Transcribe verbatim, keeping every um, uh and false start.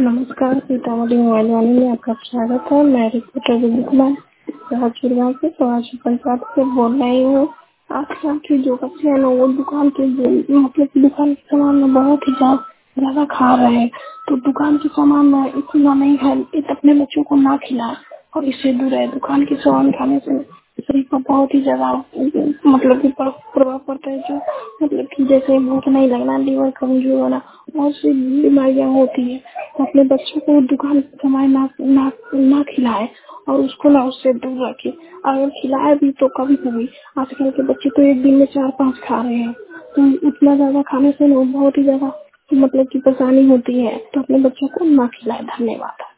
नमस्कार, सीतामढ़ी मोबाइल वाले में आपका स्वागत है। मैं रिपोर्टर विधि कुमार राजपुरगांव से समाचार पंचायत से बोल रही हूँ। आजकल की जो बच्चे हैं ना, वो दुकान के जो- मतलब कि दुकान के सामान में बहुत ही ज्यादा ज्यादा खा रहे हैं। तो दुकान के सामान में इतना नहीं खाए, इत अपने बच्चों को ना खिलाए और इससे दूर रहे। दुकान के सामान खाने से शरीर पर बहुत ही ज्यादा मतलब कि प्र- प्रभाव पड़ता है। जो मतलब कि जैसे भूख नहीं लगना, लीवर कमजोर होना, बहुत सी बीमारियां होती है। तो अपने बच्चों को दुकान के सामान ना ना ना खिलाए और उसको ना उससे दूर रखे। अगर खिलाए भी तो कभी कभी। आजकल के बच्चे तो एक दिन में चार पांच खा रहे हैं, तो इतना ज्यादा खाने से ना बहुत ही ज्यादा मतलब की परेशानी होती है। तो अपने बच्चों को ना खिलाए। धन्यवाद।